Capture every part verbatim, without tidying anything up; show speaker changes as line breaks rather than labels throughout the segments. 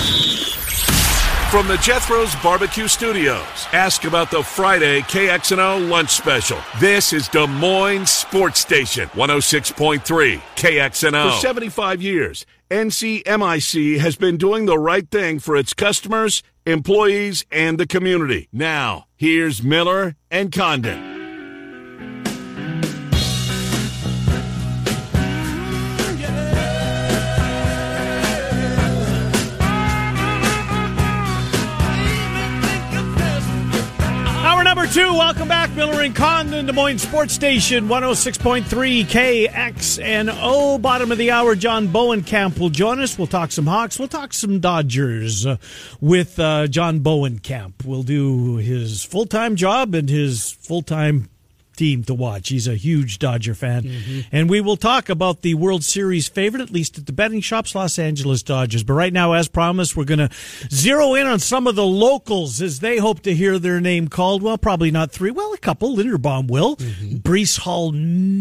From the Jethro's Barbecue Studios, ask about the Friday K X N O lunch special. This is Des Moines Sports Station, one oh six point three K X N O. For seventy-five years, N C M I C has been doing the right thing for its customers, employees, and the community. Now, here's Miller and Condon.
Two, welcome back, Miller and Condon, Des Moines Sports Station, one oh six point three K X N O. Bottom of the hour, John Bowenkamp will join us. We'll talk some Hawks. We'll talk some Dodgers uh, with uh, John Bowenkamp. We'll do his full-time job and his full-time team to watch. He's a huge Dodger fan. Mm-hmm. And we will talk about the World Series favorite, at least at the betting shops, Los Angeles Dodgers. But right now, as promised, we're going to zero in on some of the locals as they hope to hear their name called. Well, probably not three. Well, a couple. Linderbaum will. Mm-hmm. Breece Hall,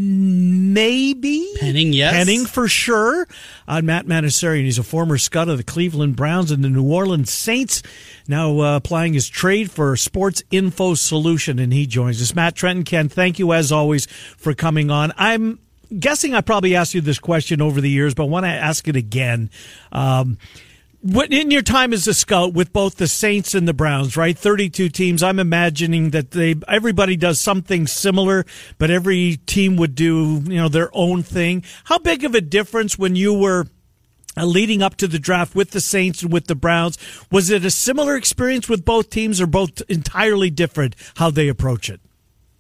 maybe.
Penning, yes.
Penning for sure. Uh, Matt Manasarian, he's a former scout of the Cleveland Browns and the New Orleans Saints, now uh, applying his trade for Sports Info Solution, and he joins us. Matt Trenton, Ken, thank you as always for coming on. I'm guessing I probably asked you this question over the years, but I want to ask it again. Um, what, in your time as a scout with both the Saints and the Browns, right? thirty-two teams. I'm imagining that they everybody does something similar, but every team would do, you know, their own thing. How big of a difference when you were Uh, leading up to the draft with the Saints and with the Browns? Was it a similar experience with both teams, or both entirely different how they approach it?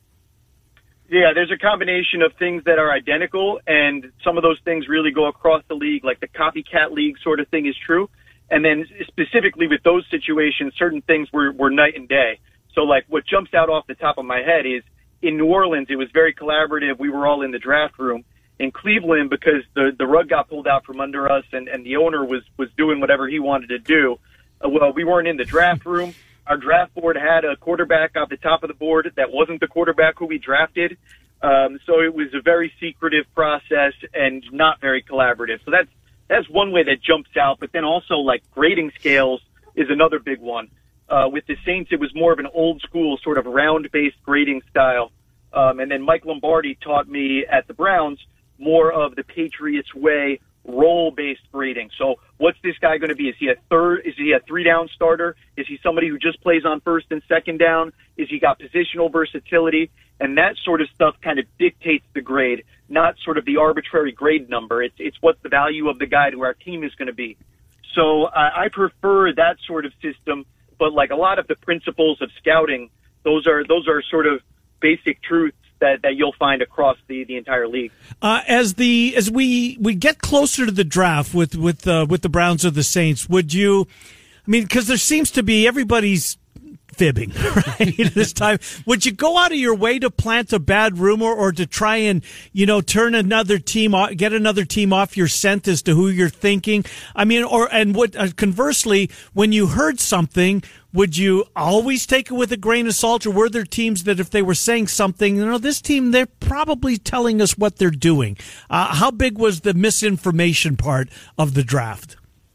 Yeah, there's a combination of things that are identical, and some of those things really go across the league, like the copycat league sort of thing is true. And then specifically with those situations, certain things were, were night and day. So like what jumps out off the top of my head is in New Orleans, it was very collaborative. We were all in the draft room. In Cleveland, because the, the rug got pulled out from under us and, and the owner was, was doing whatever he wanted to do, uh, well, we weren't in the draft room. Our draft board had a quarterback off the top of the board that wasn't the quarterback who we drafted. Um, so it was a very secretive process and not very collaborative. So that's, that's one way that jumps out. But then also, like, grading scales is another big one. Uh, with the Saints, it was more of an old school sort of round-based grading style. Um, and then Mike Lombardi taught me at the Browns more of the Patriots way, role-based grading. So what's this guy going to be? Is he a third? Is he a three-down starter? Is he somebody who just plays on first and second down? Is he got positional versatility? And that sort of stuff kind of dictates the grade, not sort of the arbitrary grade number. It's it's what the value of the guy to our team is going to be. So I, I prefer that sort of system, but like a lot of the principles of scouting, those are those are sort of basic truths that, that you'll find across the, the entire league.
Uh, as the as we, we get closer to the draft with with uh, with the Browns or the Saints, would you? I mean, because there seems to be everybody's fibbing right this time. Would you go out of your way to plant a bad rumor or to try and, you know, turn another team off, get another team off your scent as to who you're thinking? I mean, or and what uh, conversely, when you heard something, would you always take it with a grain of salt, or were there teams that if they were saying something, you know, this team, they're probably telling us what they're doing? Uh, how big was the misinformation part of the draft?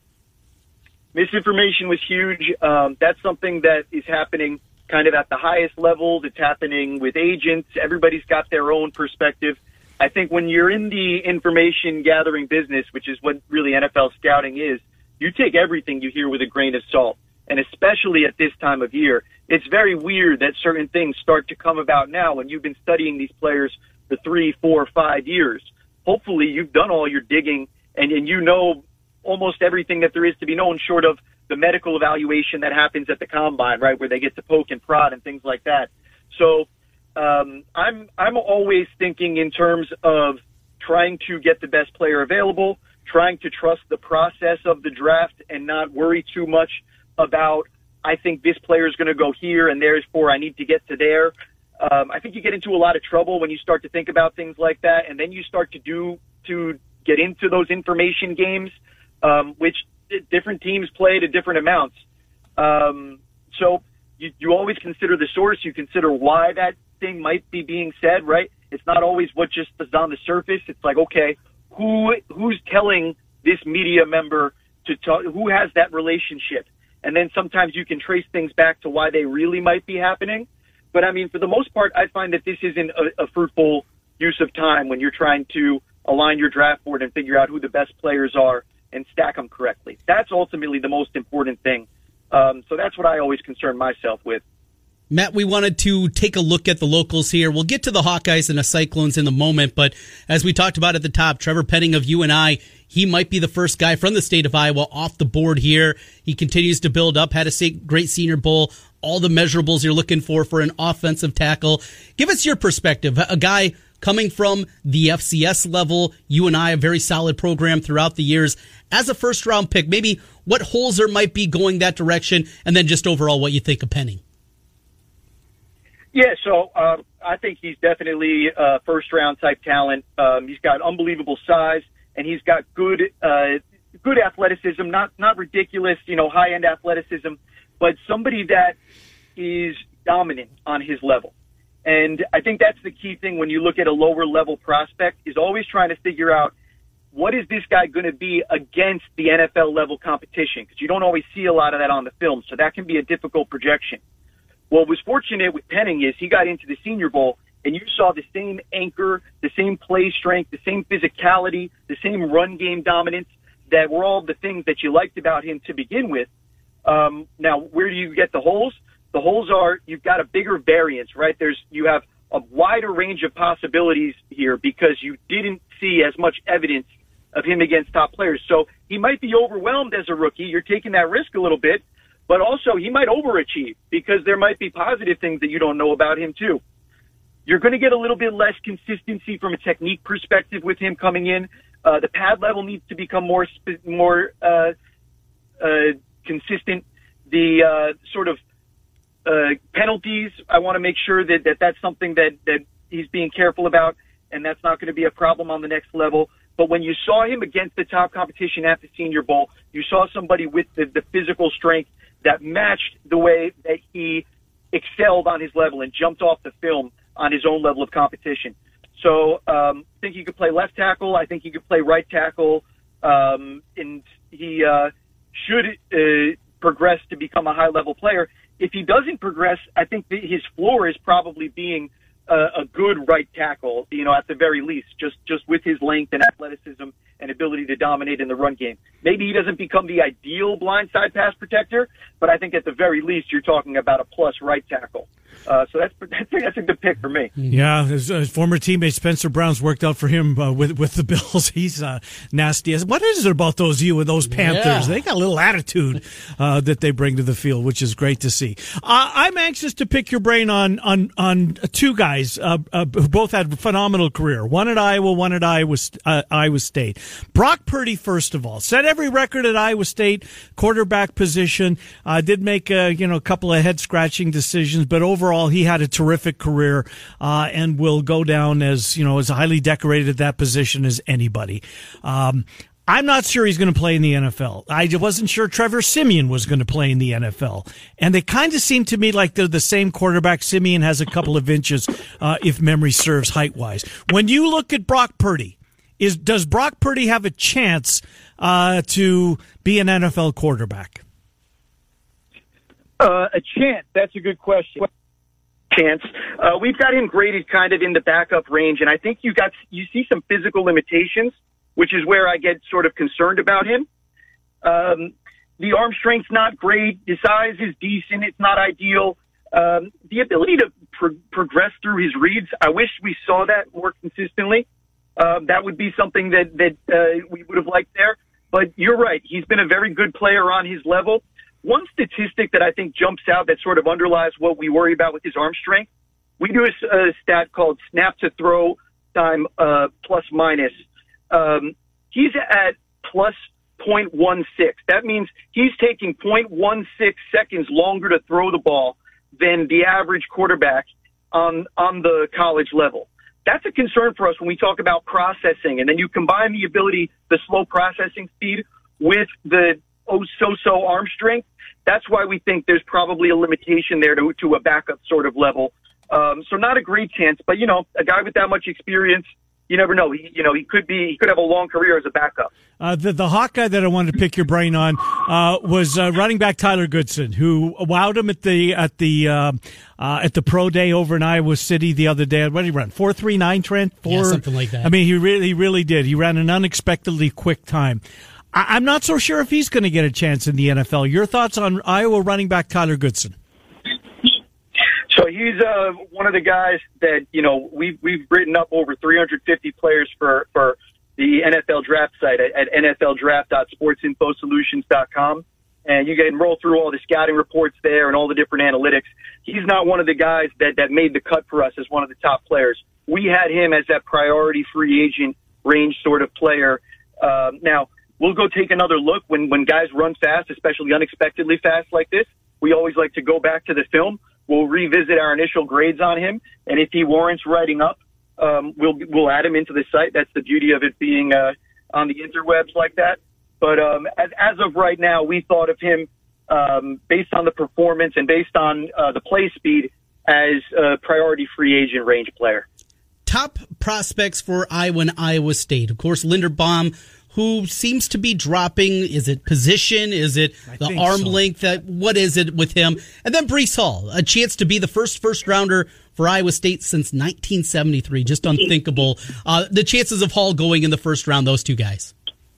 Misinformation was huge. Um, that's something that is happening kind of at the highest levels. It's happening with agents. Everybody's got their own perspective. I think when you're in the information gathering business, which is what really N F L scouting is, you take everything you hear with a grain of salt. And especially at this time of year, it's very weird that certain things start to come about now when you've been studying these players for three, four, five years. Hopefully you've done all your digging and, and you know almost everything that there is to be known, short of the medical evaluation that happens at the combine, right, where they get to poke and prod and things like that. So um, I'm I'm always thinking in terms of trying to get the best player available, trying to trust the process of the draft and not worry too much about, I think this player is going to go here and therefore I need to get to there. Um, I think you get into a lot of trouble when you start to think about things like that, and then you start to do to get into those information games, um, which different teams play to different amounts. Um, so you, you always consider the source. You consider why that thing might be being said, right? It's not always what just is on the surface. It's like, okay, who who's telling this media member to talk, who has that relationship. And then sometimes you can trace things back to why they really might be happening. But, I mean, for the most part, I find that this isn't a, a fruitful use of time when you're trying to align your draft board and figure out who the best players are and stack them correctly. That's ultimately the most important thing. Um, so that's what I always concern myself with.
Matt, we wanted to take a look at the locals here. We'll get to the Hawkeyes and the Cyclones in a moment, but as we talked about at the top, Trevor Penning of U N I, he might be the first guy from the state of Iowa off the board here. He continues to build up, had a great Senior Bowl, all the measurables you're looking for for an offensive tackle. Give us your perspective. A guy coming from the F C S level, U N I, a very solid program throughout the years. As a first-round pick, maybe what holes there might be going that direction, and then just overall what you think of Penning.
Yeah, so uh, I think he's definitely a first-round type talent. Um, he's got unbelievable size, and he's got good uh, good athleticism, not not ridiculous, you know, high-end athleticism, but somebody that is dominant on his level. And I think that's the key thing when you look at a lower-level prospect, is always trying to figure out what is this guy going to be against the N F L-level competition, because you don't always see a lot of that on the film, so that can be a difficult projection. What was fortunate with Penning is he got into the Senior Bowl, and you saw the same anchor, the same play strength, the same physicality, the same run game dominance that were all the things that you liked about him to begin with. Um, now, where do you get the holes? The holes are you've got a bigger variance, right? There's you have a wider range of possibilities here because you didn't see as much evidence of him against top players. So he might be overwhelmed as a rookie. You're taking that risk a little bit. But also, he might overachieve because there might be positive things that you don't know about him, too. You're going to get a little bit less consistency from a technique perspective with him coming in. Uh, the pad level needs to become more more uh, uh, consistent. The uh, sort of uh, penalties, I want to make sure that, that that's something that, that he's being careful about, and that's not going to be a problem on the next level. But when you saw him against the top competition at the Senior Bowl, you saw somebody with the, the physical strength that matched the way that he excelled on his level and jumped off the film on his own level of competition. So um, I think he could play left tackle. I think he could play right tackle. Um, and he uh, should uh, progress to become a high-level player. If he doesn't progress, I think that his floor is probably being uh, a good right tackle, you know, at the very least, just, just with his length and athleticism and ability to dominate in the run game. Maybe he doesn't become the ideal blindside pass protector, but I think at the very least you're talking about a plus right tackle. Uh, so that's, that's that's a good pick for me.
Yeah, his, his former teammate Spencer Brown's worked out for him uh, with with the Bills. He's uh, nasty. What is it about those you and those Panthers? Yeah. They got a little attitude uh, that they bring to the field, which is great to see. Uh, I'm anxious to pick your brain on on on two guys uh, uh, who both had a phenomenal career. One at Iowa, one at Iowa uh, Iowa State. Brock Purdy, first of all, set every record at Iowa State quarterback position. Uh, did make a, you know a couple of head scratching decisions, but overall. Overall, he had a terrific career uh, and will go down as you know as highly decorated at that position as anybody. Um, I'm not sure he's going to play in the N F L. I wasn't sure Trevor Siemian was going to play in the N F L, and they kind of seem to me like they're the same quarterback. Siemian has a couple of inches, uh, if memory serves, height wise. When you look at Brock Purdy, is does Brock Purdy have a chance uh, to be an N F L quarterback?
Uh, a chance. That's a good question. Chance. Uh, we've got him graded kind of in the backup range, and I think you got you see some physical limitations, which is where I get sort of concerned about him. Um, the arm strength's not great. The size is decent. It's not ideal. Um, the ability to pro- progress through his reads, I wish we saw that more consistently. Um, that would be something that that uh, we would have liked there. But you're right. He's been a very good player on his level. One statistic that I think jumps out that sort of underlies what we worry about with his arm strength, we do a, a stat called snap to throw time uh, plus minus. Um, he's at plus zero point one six. That means he's taking zero point one six seconds longer to throw the ball than the average quarterback on on the college level. That's a concern for us when we talk about processing. And then you combine the ability, the slow processing speed with the oh so-so arm strength. That's why we think there's probably a limitation there to, to a backup sort of level. Um, so not a great chance, but, you know, a guy with that much experience, you never know. He, you know, he could be, he could have a long career as a backup.
Uh, the, the Hawkeye that I wanted to pick your brain on uh, was uh, running back Tyler Goodson, who wowed him at the at the uh, uh, at the pro day over in Iowa City the other day. What did he run? Four three nine, Trent? Four,
yeah, something like that.
I mean, he really, he really did. He ran an unexpectedly quick time. I, I'm not so sure if he's going to get a chance in the N F L. Your thoughts on Iowa running back Tyler Goodson?
So he's uh, one of the guys that, you know, we've, we've written up over three hundred fifty players for, for the N F L draft site at, at N F L draft dot sports info solutions dot com. And you can roll through all the scouting reports there and all the different analytics. He's not one of the guys that, that made the cut for us as one of the top players. We had him as that priority free agent range sort of player. Um, now, we'll go take another look when, when guys run fast, especially unexpectedly fast like this. We always like to go back to the film. We'll revisit our initial grades on him, and if he warrants writing up, um, we'll we'll add him into the site. That's the beauty of it being uh, on the interwebs like that. But um, as, as of right now, we thought of him um, based on the performance and based on uh, the play speed as a priority free agent range player.
Top prospects for Iowa and Iowa State. Of course, Linderbaum, who seems to be dropping. Is it position? Is it the arm so. length? That what is it with him? And then Breece Hall, a chance to be the first first rounder for Iowa State since nineteen seventy-three. Just unthinkable. Uh, the chances of Hall going in the first round, those two guys.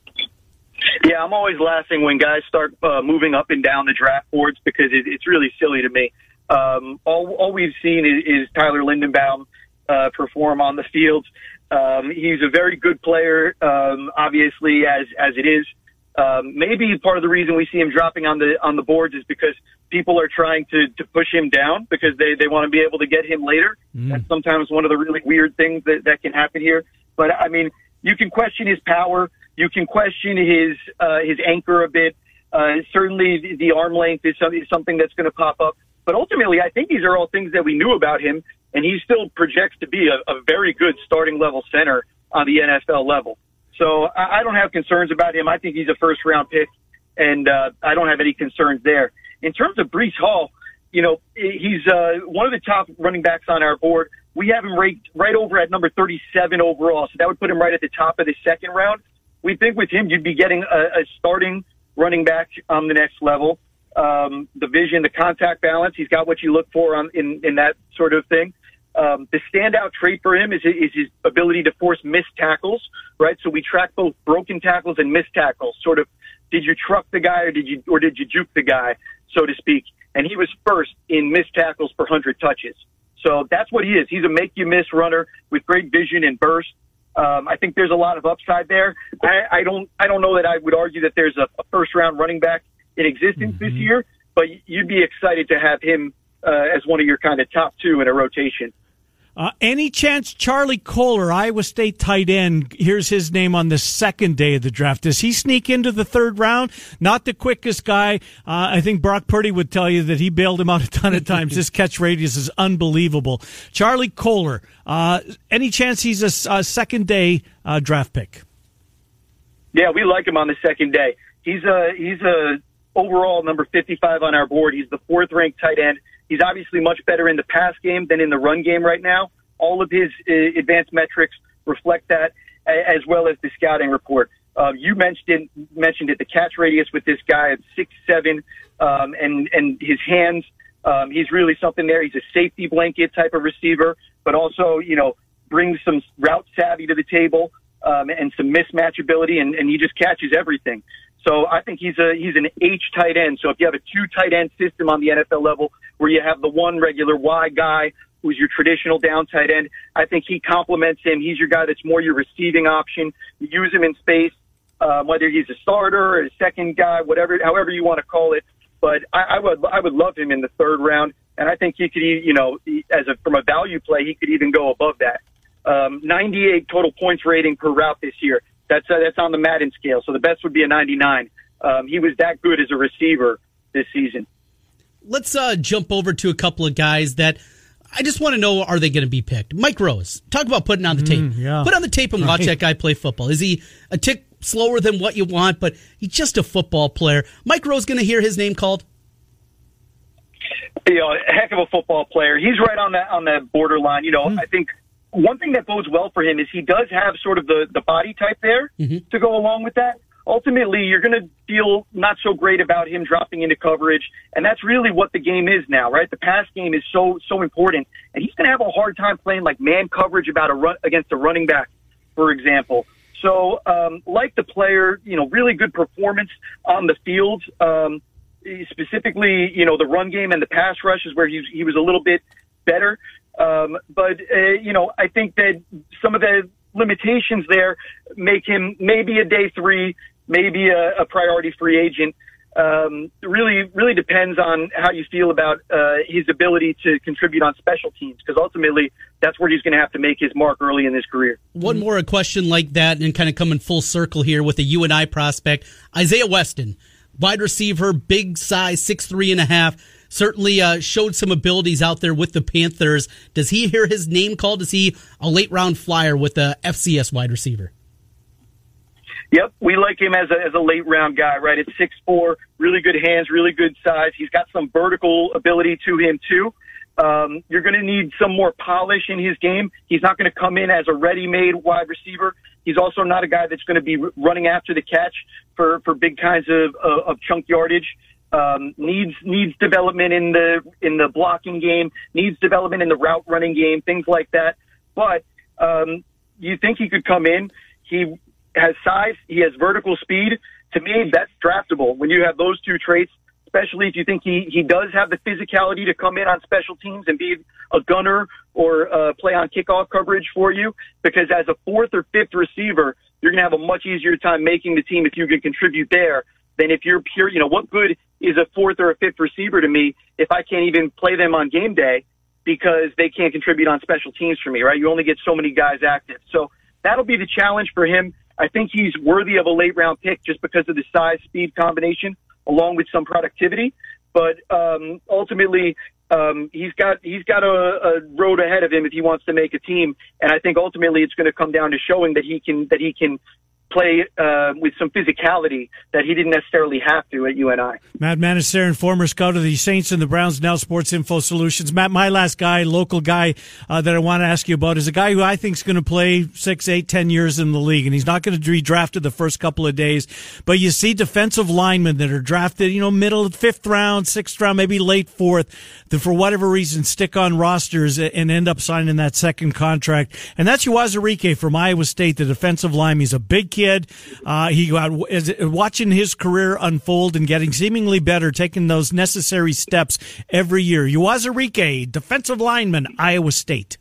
Yeah, I'm always laughing when guys start uh, moving up and down the draft boards because it, it's really silly to me. Um, all, all we've seen is, is Tyler Linderbaum uh, perform on the field. Um, he's a very good player, um, obviously, as as it is. Um, maybe part of the reason we see him dropping on the on the boards is because people are trying to, to push him down because they, they want to be able to get him later. Mm. That's sometimes one of the really weird things that, that can happen here. But, I mean, you can question his power. You can question his uh, his anchor a bit. Uh, certainly the, the arm length is something, something that's going to pop up. But ultimately, I think these are all things that we knew about him. And he still projects to be a, a very good starting level center on the N F L level. So I, I don't have concerns about him. I think he's a first round pick, and uh, I don't have any concerns there. In terms of Breece Hall, you know, he's uh, one of the top running backs on our board. We have him ranked right over at number thirty-seven overall, so that would put him right at the top of the second round. We think with him, you'd be getting a, a starting running back on the next level. Um, the vision, the contact balance, he's got what you look for on in, in that sort of thing. Um, the standout trait for him is, is his ability to force missed tackles, right? So we track both broken tackles and missed tackles. Sort of, did you truck the guy or did you or did you juke the guy, so to speak? And he was first in missed tackles per one hundred touches. So that's what he is. He's a make-you-miss runner with great vision and burst. Um, I think there's a lot of upside there. I, I don't I don't know that I would argue that there's a, a first-round running back in existence mm-hmm. this year, but you'd be excited to have him uh, as one of your kind of top two in a rotation.
Uh, any chance Charlie Kolar, Iowa State tight end, here's his name on the second day of the draft. Does he sneak into the third round? Not the quickest guy. Uh, I think Brock Purdy would tell you that he bailed him out a ton of times. His catch radius is unbelievable. Charlie Kolar, uh, any chance he's a, a second day uh, draft pick?
Yeah, we like him on the second day. He's a, he's a overall number fifty-five on our board. He's the fourth ranked tight end. He's obviously much better in the pass game than in the run game right now. All of his uh, advanced metrics reflect that, as well as the scouting report. Uh, you mentioned mentioned it, the catch radius with this guy at six seven, um, and and his hands. Um, he's really something there. He's a safety blanket type of receiver, but also, you know, brings some route savvy to the table um, and some mismatch ability, and, and he just catches everything. So I think he's a he's an H tight end. So if you have a two tight end system on the N F L level where you have the one regular Y guy who's your traditional down tight end, I think he complements him. He's your guy that's more your receiving option. You use him in space, um, whether he's a starter or a second guy, whatever, however you want to call it. But I, I would I would love him in the third round, and I think he could, you know, as a from a value play, he could even go above that. Um, ninety-eight total points rating per route this year. That's uh, that's on the Madden scale, so the best would be a ninety-nine. Um, he was that good as a receiver this season.
Let's uh, jump over to a couple of guys that I just want to know, are they going to be picked? Mike Rose. Talk about putting on the tape.
Mm, yeah.
Put on the tape and right. watch that guy play football. Is he a tick slower than what you want, but he's just a football player? Mike Rose going to hear his name called?
You know, a heck of a football player. He's right on that on that borderline. You know, mm. I think one thing that bodes well for him is he does have sort of the, the body type there mm-hmm. to go along with that. Ultimately, you're going to feel not so great about him dropping into coverage, and that's really what the game is now, right? The pass game is so so important, and he's going to have a hard time playing like man coverage about a run against a running back, for example. So, um, like the player, you know, really good performance on the field. Um, specifically, you know, the run game and the pass rush is where he he was a little bit better. Um, but uh, you know, I think that some of the limitations there make him maybe a day three. Maybe a, a priority free agent. Um, really, really depends on how you feel about uh, his ability to contribute on special teams, because ultimately that's where he's going to have to make his mark early in his career.
One more a question like that, and kind of coming full circle here with a U N I prospect, Isaiah Weston, wide receiver, big size, six three and a half. Certainly uh, showed some abilities out there with the Panthers. Does he hear his name called? Is he a late round flyer with the F C S wide receiver?
Yep, we like him as a as a late round guy, right? At six four, really good hands, really good size. He's got some vertical ability to him too. Um, you're going to need some more polish in his game. He's not going to come in as a ready-made wide receiver. He's also not a guy that's going to be running after the catch for, for big kinds of of, of chunk yardage. Um, needs needs development in the in the blocking game. Needs development in the route running game. Things like that. But um, you think he could come in? He has size, he has vertical speed. To me, that's draftable. When you have those two traits, especially if you think he, he does have the physicality to come in on special teams and be a gunner or uh, play on kickoff coverage for you, because as a fourth or fifth receiver, you're going to have a much easier time making the team if you can contribute there than if you're pure, you know, what good is a fourth or a fifth receiver to me if I can't even play them on game day because they can't contribute on special teams for me, right? You only get so many guys active. So that'll be the challenge for him. I think he's worthy of a late round pick just because of the size speed combination along with some productivity. But um, ultimately, um, he's got he's got a, a road ahead of him if he wants to make a team. And I think ultimately it's going to come down to showing that he can that he can play uh, with some physicality that he didn't necessarily have to at U N I.
Matt Manasserian, former scout of the Saints and the Browns, now Sports Info Solutions. Matt, my last guy, local guy uh, that I want to ask you about is a guy who I think is going to play six, eight, ten years in the league, and he's not going to be drafted the first couple of days. But you see defensive linemen that are drafted, you know, middle, fifth round, sixth round, maybe late fourth, that for whatever reason stick on rosters and end up signing that second contract. And that's Uwazurike from Iowa State, the defensive lineman. He's a big kid. Uh, he got is watching his career unfold and getting seemingly better, taking those necessary steps every year. Uwazurike, defensive lineman, Iowa State.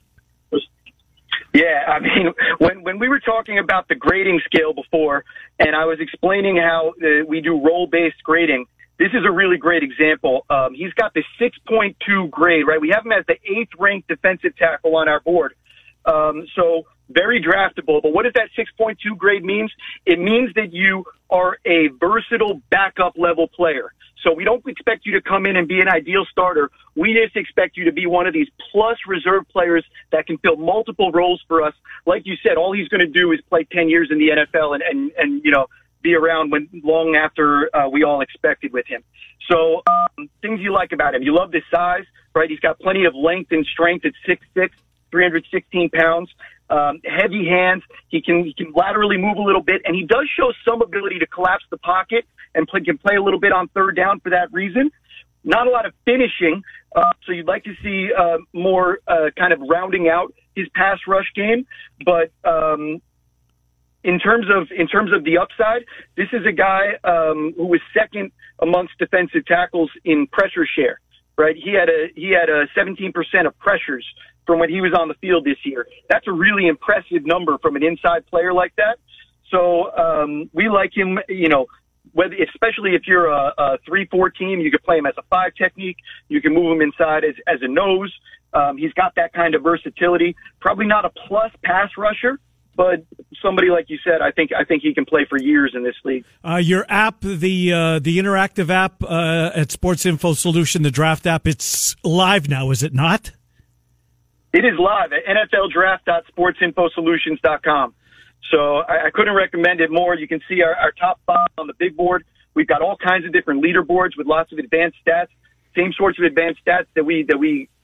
Yeah, I mean, when when we were talking about the grading scale before, and I was explaining how uh, we do role-based grading, this is a really great example. Um, he's got the six point two grade, right? We have him as the eighth-ranked defensive tackle on our board. Um, so very draftable. But what does that six point two grade means? It means that you are a versatile backup level player. So we don't expect you to come in and be an ideal starter. We just expect you to be one of these plus reserve players that can fill multiple roles for us. Like you said, all he's going to do is play ten years in the N F L and, and, and you know, be around when long after uh, we all expected with him. So um, things you like about him. You love his size, right? He's got plenty of length and strength at six six, three hundred sixteen pounds. Um, heavy hands. He can he can laterally move a little bit, and he does show some ability to collapse the pocket and play, can play a little bit on third down for that reason. Not a lot of finishing, uh, so you'd like to see uh, more uh, kind of rounding out his pass rush game. But um, in terms of in terms of the upside, this is a guy um, who was second amongst defensive tackles in pressure share. Right, he had a he had a seventeen percent of pressures from when he was on the field this year. That's a really impressive number from an inside player like that. So um, we like him, you know, whether especially if you're a, a three four team, you could play him as a five technique. You can move him inside as, as a nose. Um, he's got that kind of versatility. Probably not a plus pass rusher, but somebody like you said, I think I think he can play for years in this league.
Uh, your app, the uh, the interactive app uh, at Sports Info Solution, the draft app, it's live now, is it not?
It is live at N F L draft dot sports info solutions dot com. So I, I couldn't recommend it more. You can see our, our top five on the big board. We've got all kinds of different leaderboards with lots of advanced stats, same sorts of advanced stats that we that we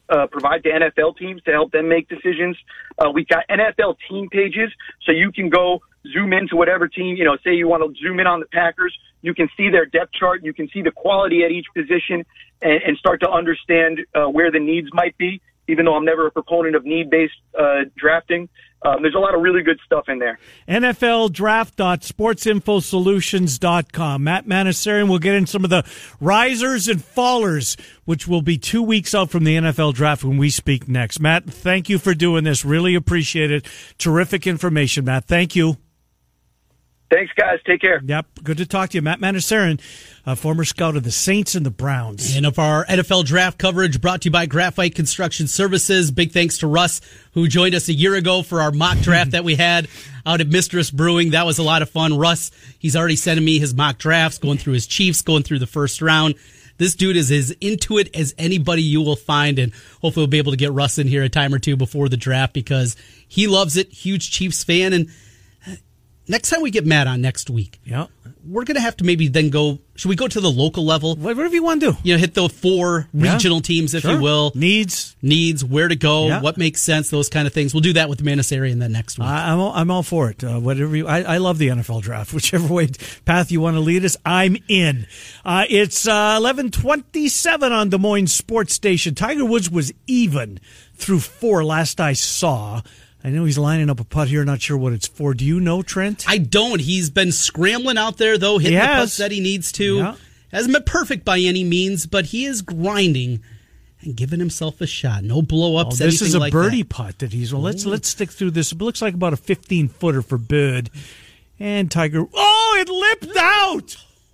uh, provide to N F L teams to help them make decisions. Uh, we've got N F L team pages, so you can go zoom into whatever team, you know, say you want to zoom in on the Packers. You can see their depth chart. You can see the quality at each position and, and start to understand uh, where the needs might be, even though I'm never a proponent of need-based uh, drafting. Um, there's a lot of really good stuff in there.
N F L draft dot sports info solutions dot com. Matt Manasserian will get in some of the risers and fallers, which will be two weeks out from the N F L draft when we speak next. Matt, thank you for doing this. Really appreciate it. Terrific information, Matt. Thank you.
Thanks, guys. Take care.
Yep. Good to talk to you. Matt Manasserian, a former scout of the Saints and the Browns.
And of our N F L draft coverage brought to you by Graphite Construction Services. Big thanks to Russ, who joined us a year ago for our mock draft that we had out at Mistress Brewing. That was a lot of fun. Russ, he's already sending me his mock drafts, going through his Chiefs, going through the first round. This dude is as into it as anybody you will find, and hopefully we'll be able to get Russ in here a time or two before the draft because he loves it. Huge Chiefs fan, and next time we get Matt on next week,
yeah,
we're going to have to maybe then go, should we go to the local level?
Whatever you want to do.
You know, hit the four
yeah.
regional teams, if
sure.
you will.
Needs.
Needs, where to go,
yeah.
what makes sense, those kind of things. We'll do that with Manasserian then next week.
I, I'm, all, I'm all for it. Uh, whatever you, I, I love the N F L draft. Whichever way path you want to lead us, I'm in. Uh, it's uh, eleven twenty-seven on Des Moines Sports Station. Tiger Woods was even through four last I saw. I know he's lining up a putt here. Not sure what it's for. Do you know, Trent?
I don't. He's been scrambling out there, though, hitting the putts that he needs to.
Yeah.
Hasn't been perfect by any means, but he is grinding and giving himself a shot. No blow-ups,
oh, this is a
like
birdie
that.
putt that he's. Well, let's let's stick through this. It looks like about a fifteen-footer for Bird. And Tiger. Oh, it lipped out!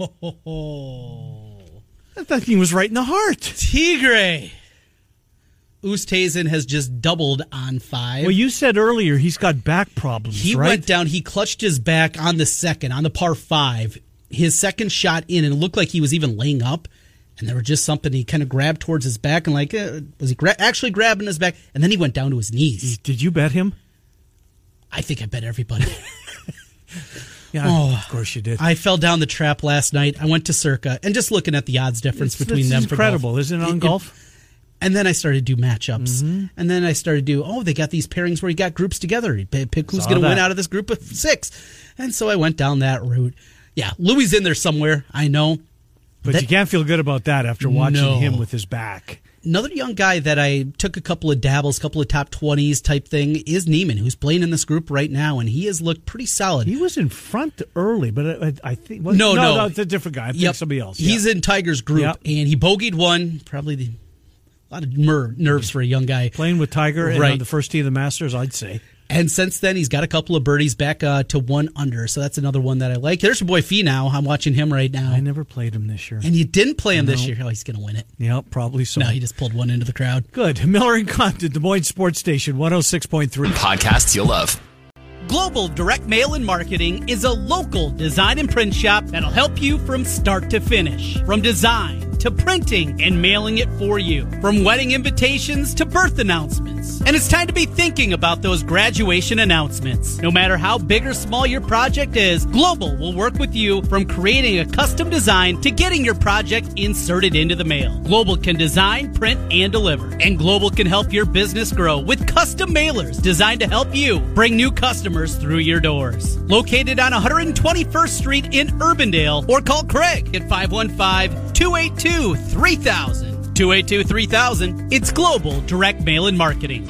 That thing was right in the heart.
Tigre. Oosthuizen has just doubled on five.
Well, you said earlier he's got back problems,
he
right?
went down. He clutched his back on the second, on the par five. His second shot in, and it looked like he was even laying up. And there was just something he kind of grabbed towards his back, and like, uh, was he gra- actually grabbing his back? And then he went down to his knees.
Did you bet him?
I think I bet everybody.
Yeah,
oh,
of course you did.
I fell down the trap last night. I went to Circa, and just looking at the odds difference
it's,
between
it's
them.
incredible,
for golf.
isn't it, on
it,
golf?
It, And then I started to do matchups.
Mm-hmm.
And then I started to do, oh, they got these pairings where you got groups together. You pick who's going to win out of this group of six. And so I went down that route. Yeah, Louis in there somewhere, I know.
But
that,
you can't feel good about that after watching
no.
him with his back.
Another young guy that I took a couple of dabbles, a couple of top twenties type thing is Neiman, who's playing in this group right now, and he has looked pretty solid.
He was in front early, but I, I think... Well,
no,
no,
no,
no, it's a different guy. I think
yep.
somebody else.
He's
yeah.
in Tiger's group,
yep.
and he bogeyed one, probably the... A lot of ner- nerves for a young guy.
Playing with Tiger and
right.
on the first tee of the Masters, I'd say.
And since then, he's got a couple of birdies back uh, to one under. So that's another one that I like. There's your boy Fee now. I'm watching him right now.
I never played him this year.
And you didn't play him
no.
this year. Oh, he's going to win it.
Yeah, probably so.
No, he just pulled one into the crowd.
Good. Miller and Compton, Des Moines Sports Station, one oh six point three.
Podcasts you'll love.
Global Direct Mail and Marketing is a local design and print shop that'll help you from start to finish. From design to printing and mailing it for you. From wedding invitations to birth announcements. And it's time to be thinking about those graduation announcements. No matter how big or small your project is, Global will work with you from creating a custom design to getting your project inserted into the mail. Global can design, print, and deliver. And Global can help your business grow with custom mailers designed to help you bring new customers through your doors. Located on one hundred twenty-first Street in Urbandale, or call Craig at five one five, two eight two, three thousand. two eight two, three thousand. It's Global Direct Mail and Marketing.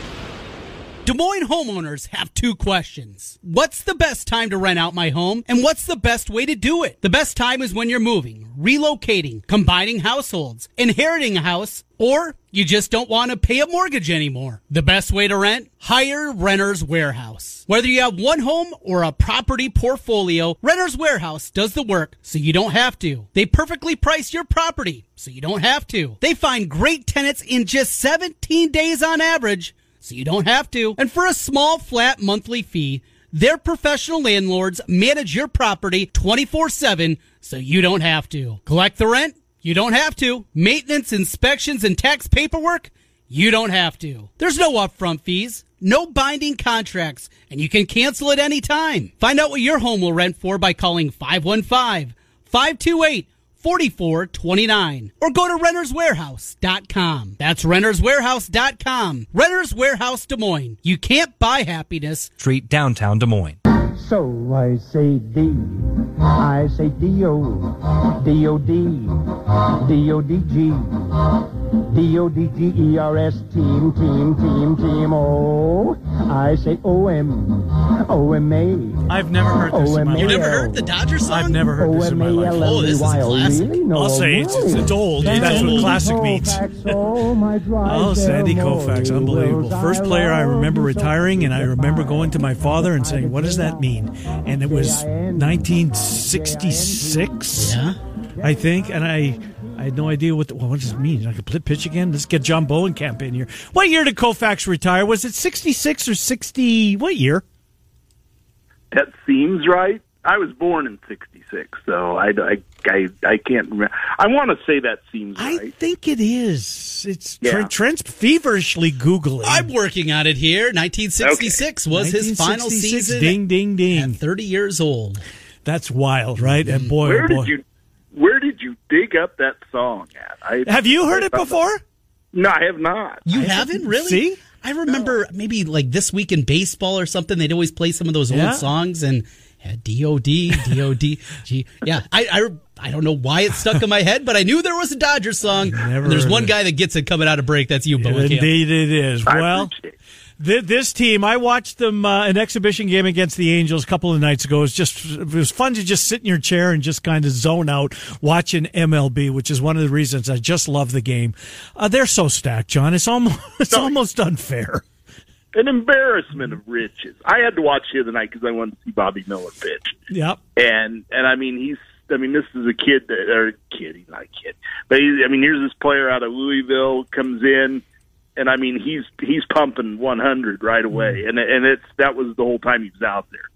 Des Moines homeowners have two questions. What's the best time to rent out my home? And what's the best way to do it? The best time is when you're moving, relocating, combining households, inheriting a house, or you just don't want to pay a mortgage anymore. The best way to rent? Hire Renter's Warehouse. Whether you have one home or a property portfolio, Renter's Warehouse does the work so you don't have to. They perfectly price your property so you don't have to. They find great tenants in just seventeen days on average so you don't have to. And for a small flat monthly fee, their professional landlords manage your property twenty-four seven so you don't have to. Collect the rent? You don't have to. Maintenance, inspections, and tax paperwork? You don't have to. There's no upfront fees, no binding contracts, and you can cancel at any time. Find out what your home will rent for by calling five one five, five two eight, four four two nine. Or go to renters warehouse dot com. That's renters warehouse dot com. Renters Warehouse Des Moines. You can't buy happiness.
Street, downtown Des Moines.
So I say D, I say D-O, D-O-D, D-O-D-G, D-O-D-G-E-R-S, team, team, team, team, O, I say O-M, O-M-A.
I've never heard this in my life.
You never heard the Dodgers song?
I've never heard this in my life.
Oh, this is a classic.
I'll say it's, it's, it's old. That's what classic means. Oh, Sandy Koufax, unbelievable. First player I remember retiring, and I remember going to my father and saying, what does that mean? And it was nineteen sixty-six,
yeah,
I think, and I I had no idea what the, well, what does it mean? I could pitch again? Let's get John Bowenkamp in here. What year did Koufax retire? Was it sixty-six or sixty? What year?
That seems right. I was born in sixty-six, so I, I, I, I can't remember. I want to say that seems right.
I think it is. It's
yeah.
Trent, Trent's feverishly Googling.
I'm working on it here. nineteen sixty-six okay. was his final season.
Ding, ding, ding.
At thirty years old.
That's wild, right? And boy,
where
oh boy.
did you, where did you dig up that song at? I,
have you heard
I
it before?
That. No, I have not.
You
I
haven't really?
See?
I remember no. maybe like This Week in Baseball or something. They'd always play some of those
yeah.
old songs and had D O D, D O D, G. Yeah, I, I, I don't know why it stuck in my head, but I knew there was a Dodgers song. And there's one guy that gets it coming out of break. That's you, Bo.
Indeed it is. Well, th- this team, I watched them uh, an exhibition game against the Angels a couple of nights ago. It was just it was fun to just sit in your chair and just kind of zone out watching M L B, which is one of the reasons I just love the game. Uh, they're so stacked, John. It's almost it's no. almost unfair.
An embarrassment of riches. I had to watch the other night because I wanted to see Bobby Miller pitch.
Yep.
And and I mean he's I mean this is a kid that or kid he's not a kid, but he, I mean here's this player out of Louisville comes in, and I mean he's he's pumping one hundred right away, mm. and and it's that was the whole time he was out there.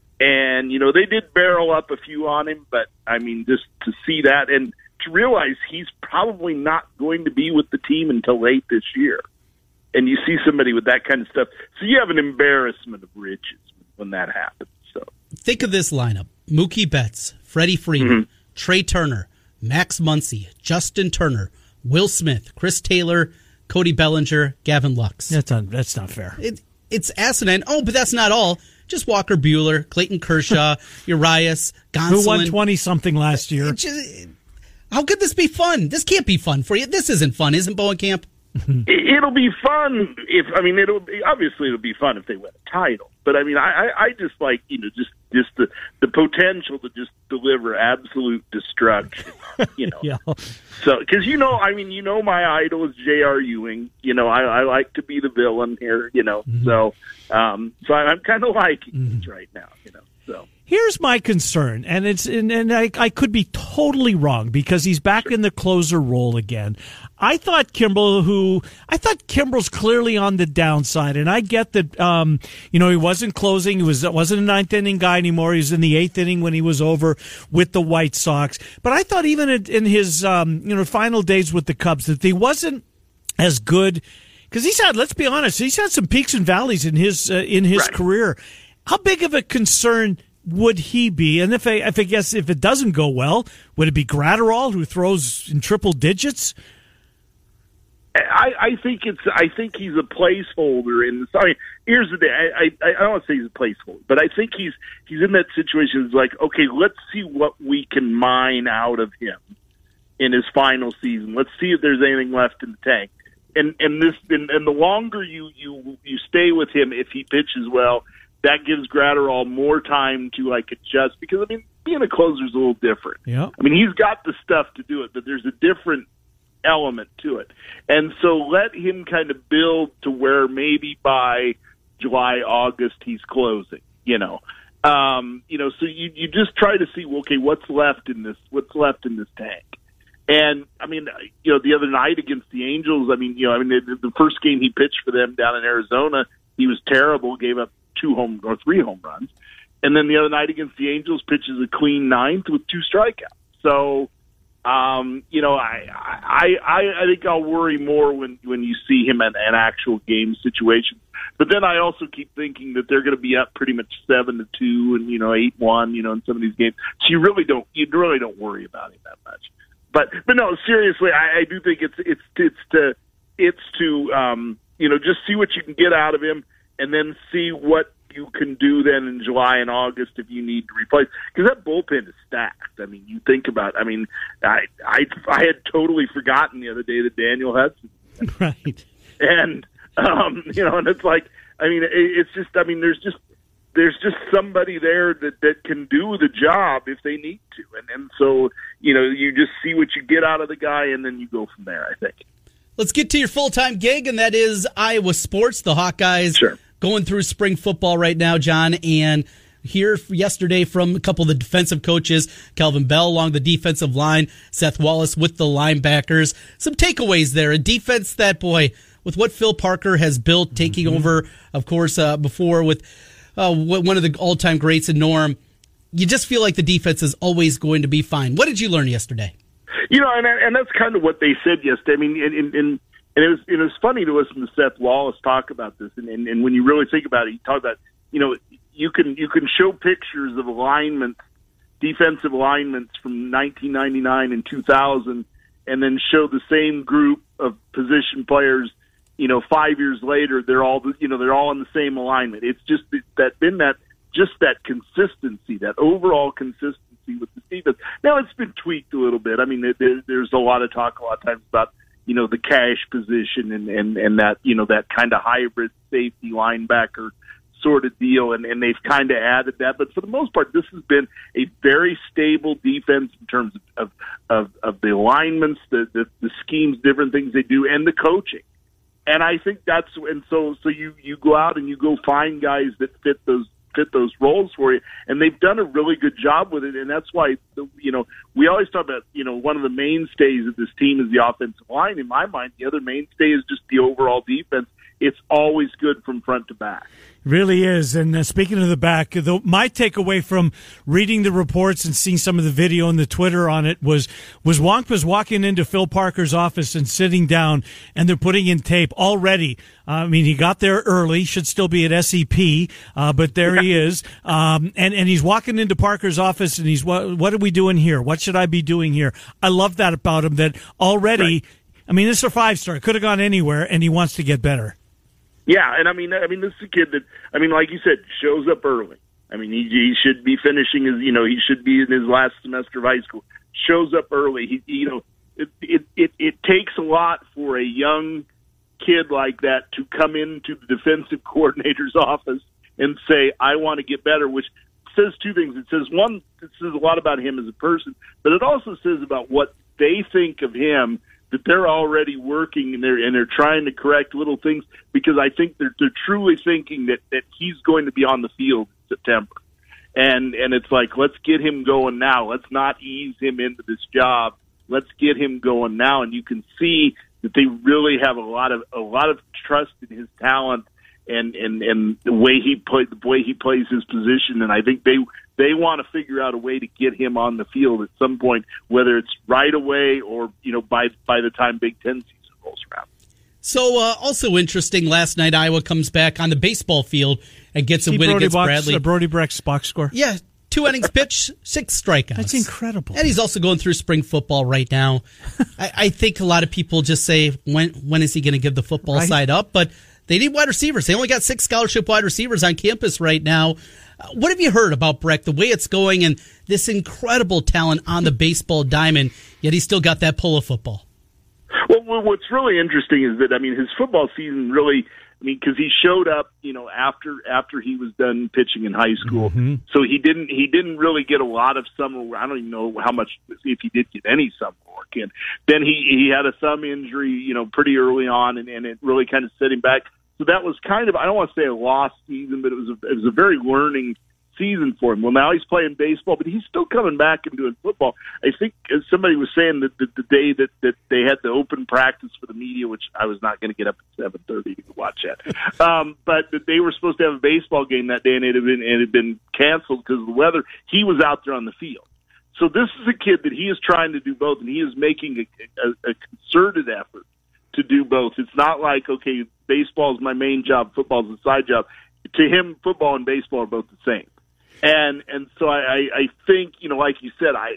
And you know they did barrel up a few on him, but I mean just to see that and to realize he's probably not going to be with the team until late this year. And you see somebody with that kind of stuff. So you have an embarrassment of riches when that happens. So
think of this lineup. Mookie Betts, Freddie Freeman, mm-hmm. Trey Turner, Max Muncy, Justin Turner, Will Smith, Chris Taylor, Cody Bellinger, Gavin Lux.
That's not, that's not fair.
It, it's asinine. Oh, but that's not all. Just Walker Buehler, Clayton Kershaw, Urias, Gonsolin.
Who won twenty-something last year.
Just, how could this be fun? This can't be fun for you. This isn't fun, isn't Bowenkamp?
It'll be fun if I mean it'll be obviously it'll be fun if they win a title. But I mean I, I, I just like you know just, just the the potential to just deliver absolute destruction. You know,
yeah.
So because you know I mean you know my idol is J R. Ewing. You know I, I like to be the villain here. You know mm-hmm. so um, so I'm kind of liking mm-hmm. this right now. You know so.
Here's my concern, and it's and, and I, I could be totally wrong because he's back sure. in the closer role again. I thought Kimbrel, who I thought Kimbrel's clearly on the downside, and I get that. Um, you know, he wasn't closing; he was wasn't a ninth inning guy anymore. He was in the eighth inning when he was over with the White Sox. But I thought even in his um, you know final days with the Cubs that he wasn't as good because he's had. Let's be honest, he's had some peaks and valleys in his uh, in his right. career. How big of a concern would he be? And if I, if I guess if it doesn't go well, would it be Gratterall who throws in triple digits?
I, I think it's. I think he's a placeholder. In I mean, here's the day. I, I, I don't want to say he's a placeholder, but I think he's he's in that situation. It's like, okay, let's see what we can mine out of him in his final season. Let's see if there's anything left in the tank. And and this and, and the longer you, you you stay with him, if he pitches well, that gives Gratterall more time to like adjust. Because I mean, being a closer is a little different.
Yeah.
I mean, he's got the stuff to do it, but there's a different element to it. And so let him kind of build to where maybe by July, August, he's closing, you know. Um, you know, so you, you just try to see, okay, what's left in this, what's left in this tank. And I mean, you know, the other night against the Angels, I mean, you know, I mean, the, the first game he pitched for them down in Arizona, he was terrible, gave up two home or three home runs. And then the other night against the Angels, pitches a clean ninth with two strikeouts. So, Um, you know, I, I, I, I think I'll worry more when, when you see him in an actual game situation. But then I also keep thinking that they're going to be up pretty much seven to two and, you know, eight one, you know, in some of these games. So you really don't, you really don't worry about him that much. But, but no, seriously, I, I do think it's, it's, it's to, it's to, um, you know, just see what you can get out of him and then see what you can do then in July and August if you need to replace, because that bullpen is stacked. I mean, you think about, I mean, I, I, I had totally forgotten the other day that Daniel Hudson.
Right.
And, um, you know, and it's like, I mean, it, it's just, I mean, there's just, there's just somebody there that, that can do the job if they need to. And, and so, you know, you just see what you get out of the guy and then you go from there, I think.
Let's get to your full-time gig, and that is Iowa sports. The Hawkeyes
sure.
going through spring football right now, John, and here yesterday from a couple of the defensive coaches, Calvin Bell along the defensive line, Seth Wallace with the linebackers. Some takeaways there. A defense that, boy, with what Phil Parker has built, taking mm-hmm. over, of course, uh, before with uh, one of the all-time greats in Norm, you just feel like the defense is always going to be fine. What did you learn yesterday?
You know, and and that's kind of what they said yesterday. I mean, and and, and it was it was funny to listen to Seth Wallace talk about this, and, and, and when you really think about it, he talked about, you know, you can you can show pictures of alignments, defensive alignments from nineteen ninety-nine and two thousand, and then show the same group of position players, you know, five years later, they're all, you know, they're all in the same alignment. It's just that been that just that consistency, that overall consistency with the defense. Now it's been tweaked a little bit. I mean, there, there's a lot of talk a lot of times about, you know, the cash position and, and, and that, you know, that kind of hybrid safety linebacker sort of deal. And, and they've kind of added that. But for the most part, this has been a very stable defense in terms of, of, of the alignments, the, the, the schemes, different things they do, and the coaching. And I think that's, and so, so you, you go out and you go find guys that fit those, fit those roles for you, and they've done a really good job with it, and that's why, you know, we always talk about, you know, one of the mainstays of this team is the offensive line. In my mind, the other mainstay is just the overall defense. It's always good from front to back.
Really is. And uh, speaking of the back, the, my takeaway from reading the reports and seeing some of the video and the Twitter on it was was Wankpa's walking into Phil Parker's office and sitting down, and they're putting in tape already. Uh, I mean, he got there early, should still be at S E P, uh, but there he is. Um, and, and he's walking into Parker's office, and he's, what, what are we doing here? What should I be doing here? I love that about him, that already, right. I mean, this is a five-star. Could have gone anywhere, and he wants to get better.
Yeah, and I mean, I mean, this is a kid that, I mean, like you said, shows up early. I mean, he, he should be finishing his, you know, he should be in his last semester of high school. Shows up early. He, you know, it, it, it, it takes a lot for a young kid like that to come into the defensive coordinator's office and say, I want to get better, which says two things. It says, one, it says a lot about him as a person, but it also says about what they think of him, that they're already working and they're and they're trying to correct little things, because I think they're they're truly thinking that, that he's going to be on the field in September. And and it's like, let's get him going now. Let's not ease him into this job. Let's get him going now. And you can see that they really have a lot of a lot of trust in his talent and, and, and the way he play the way he plays his position. And I think they They want to figure out a way to get him on the field at some point, whether it's right away or, you know, by by the time Big Ten season rolls around.
So, uh, also interesting, last night Iowa comes back on the baseball field and gets a
See
win
Brody
against
box,
Bradley.
Uh, Brody Brecht's box score.
Yeah, two innings pitched, six strikeouts.
That's incredible.
And he's also going through spring football right now. I, I think a lot of people just say, when when is he going to give the football
right.
side up? But they need wide receivers. They only got six scholarship wide receivers on campus right now. Uh, what have you heard about Brecht, the way it's going, and this incredible talent on the baseball diamond, yet he's still got that pull of football?
Well, what's really interesting is that, I mean, his football season really, I mean, because he showed up, you know, after after he was done pitching in high school,
mm-hmm.
so he didn't he didn't really get a lot of summer. I don't even know how much, if he did get any summer work in. Then he he had a thumb injury, you know, pretty early on, and, and it really kind of set him back. So that was kind of, I don't want to say a lost season, but it was a, it was a very learning season for him. Well, now he's playing baseball, but he's still coming back and doing football. I think as somebody was saying that the, the day that, that they had the open practice for the media, which I was not going to get up at seven thirty to watch that, um, but that they were supposed to have a baseball game that day, and it had been, and it had been canceled because of the weather. He was out there on the field. So this is a kid that he is trying to do both, and he is making a, a, a concerted effort to do both. It's not like, okay, baseball is my main job, football is a side job. To him, football and baseball are both the same. And and so I, I, I think, you know, like you said, I,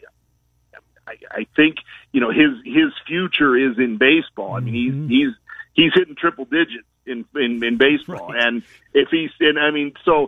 I I think, you know, his his future is in baseball. I mean, he's he's he's hitting triple digits in in, in baseball, right. and if he's and I mean, so,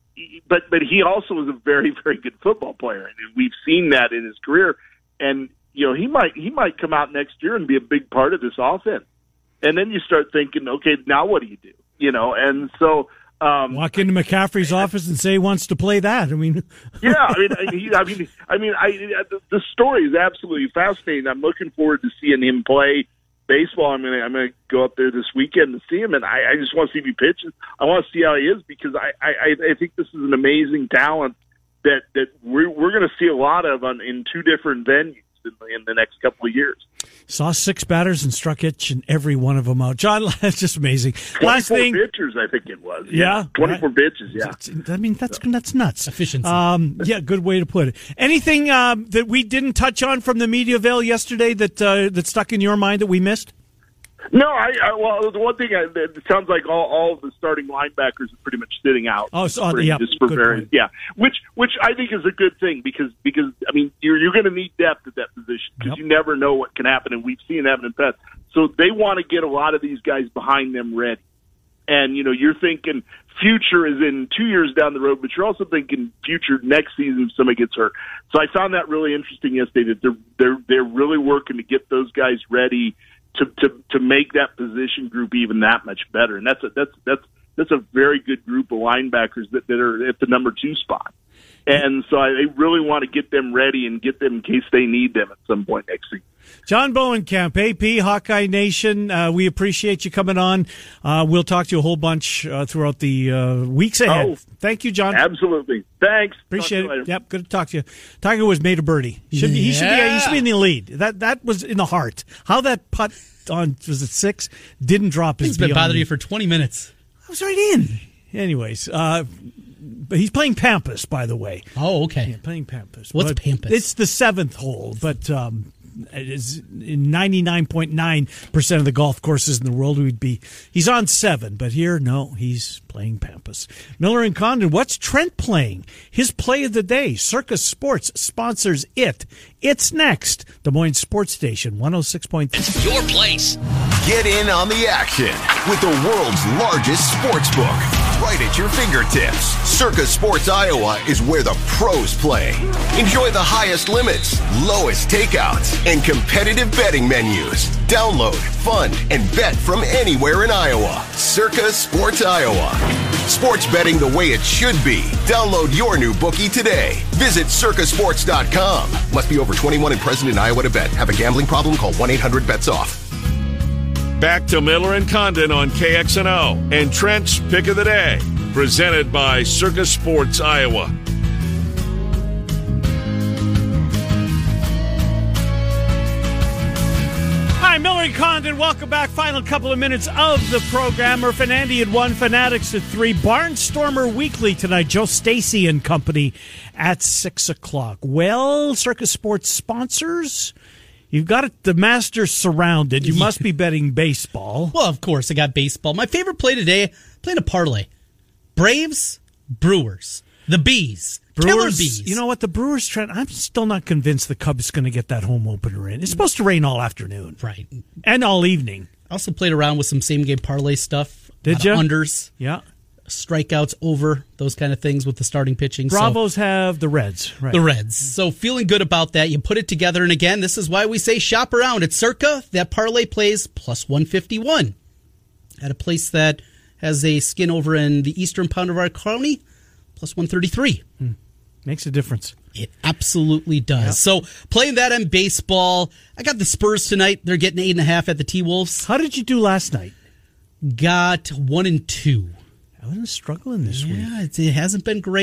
but but he also is a very very good football player, and we've seen that in his career. And you know, he might he might come out next year and be a big part of this offense. And then you start thinking, okay, now what do you do? You know, and so. Um,
Walk into McCaffrey's I, office and say he wants to play that. I mean,
yeah, I mean, I, he, I mean, I mean, I, the, the story is absolutely fascinating. I'm looking forward to seeing him play baseball. I'm gonna, I'm gonna go up there this weekend to see him, and I, I just want to see if he pitches. I want to see how he is because I, I, I think this is an amazing talent that that we're we're going to see a lot of on in two different venues in, in the next couple of years.
Saw six batters and struck each and every one of them out. John, that's just amazing. Last thing,
pitchers, I think it was.
Yeah,
yeah. twenty-four right. pitches. Yeah,
I mean that's that's nuts.
Efficiency.
Um, yeah, good way to put it. Anything uh, that we didn't touch on from the media veil yesterday that uh, that stuck in your mind that we missed?
No, I, I well, the one thing I, it sounds like all, all of the starting linebackers are pretty much sitting out.
Oh, so,
for,
yeah,
just for
good
various,
point.
yeah, which which I think is a good thing because because I mean you're you're going to need depth at that position because yep. you never know what can happen, and we've seen it happen in the past. So they want to get a lot of these guys behind them ready, and you know you're thinking future is in two years down the road, but you're also thinking future next season if somebody gets hurt. So I found that really interesting yesterday that they're they're they're really working to get those guys ready. To, to to make that position group even that much better, and that's a that's that's that's a very good group of linebackers that, that are at the number two spot, and so I they really want to get them ready and get them in case they need them at some point next season.
John Bowenkamp, A P, Hawkeye Nation, uh, we appreciate you coming on. Uh, we'll talk to you a whole bunch uh, throughout the uh, weeks ahead. Oh, Thank you, John.
Absolutely. Thanks.
Appreciate it. Yep, good to talk to you. Tiger was made a birdie. Should be, yeah. He should be. He should be in the lead. That that was in the heart. How that putt on was it six didn't drop his.
He's been bothering you for twenty minutes.
I was right in. Anyways, uh, but he's playing Pampas, by the way.
Oh, okay.
Yeah, playing Pampas.
What's
but
Pampas?
It's the seventh hole, but. Um, It is in ninety-nine point nine percent of the golf courses in the world would be he's on seven, but here no, he's playing Pampas. Miller and Condon, what's Trent playing? His play of the day. Circus Sports sponsors it. It's next. Des Moines Sports Station one oh six point three.
It's your place.
Get in on the action with the world's largest sports book right at your fingertips. Circus Sports Iowa is where the pros play. Enjoy the highest limits, lowest takeouts, and competitive betting menus. Download, fund, and bet from anywhere in Iowa. Circus Sports Iowa. Sports betting the way it should be. Download your new bookie today. Visit circus sports dot com. Must be over twenty-one and present in Iowa to bet. Have a gambling problem? Call one eight hundred bets off. Back to Miller and Condon on K X N O and Trent's Pick of the Day. Presented by Circus Sports Iowa.
Hi, Miller and Condon. Welcome back. Final couple of minutes of the program. Murph and Andy at one, Fanatics at three. Barnstormer Weekly tonight. Joe Stacy and company at six o'clock. Well, Circus Sports sponsors, you've got it, the Masters surrounded. You must be betting baseball.
Well, of course, I got baseball. My favorite play today, playing a parlay. Braves, Brewers. The Bees. Brewers, Killer Bees.
You know what? The Brewers trend, I'm still not convinced the Cubs going to get that home opener in. It's supposed to rain all afternoon.
Right.
And all evening.
I also played around with some same-game parlay stuff.
Did you?
Unders.
Yeah.
Strikeouts over, those kind of things with the starting pitching.
Bravos
so,
have the Reds. Right.
The Reds. So feeling good about that. You put it together, and again, this is why we say shop around. At Circa, that parlay plays plus one fifty-one. At a place that has a skin over in the eastern part of our county, plus one thirty-three.
Hmm. Makes a difference.
It absolutely does. Yep. So playing that in baseball, I got the Spurs tonight. They're getting eight and a half at the T-Wolves.
How did you do last night?
Got one and two.
I was struggling this
yeah,
week.
Yeah, it hasn't been great.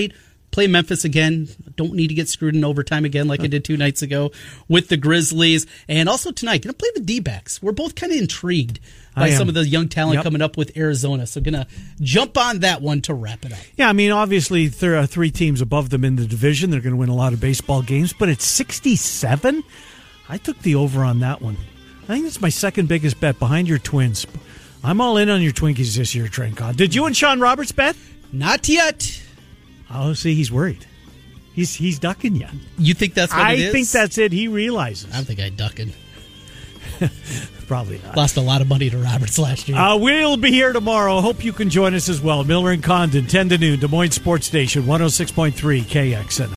play Memphis again. Don't need to get screwed in overtime again like I did two nights ago with the Grizzlies. And also tonight, going to play the D-backs. We're both kind of intrigued by some of the young talent yep. coming up with Arizona. So going to jump on that one to wrap it up.
Yeah, I mean, obviously there are three teams above them in the division. They're going to win a lot of baseball games. But it's sixty-seven? I took the over on that one. I think that's my second biggest bet behind your Twins. I'm all in on your Twinkies this year, Trencon. Did you and Sean Roberts bet?
Not yet.
Oh, see, he's worried. He's he's ducking you.
You think that's what
I
it is?
I think that's it. He realizes.
I don't think I'm ducking.
Probably not.
Lost a lot of money to Roberts last year.
Uh, we'll be here tomorrow. Hope you can join us as well. Miller and Condon, ten to noon, Des Moines Sports Station, one oh six point three K X N O.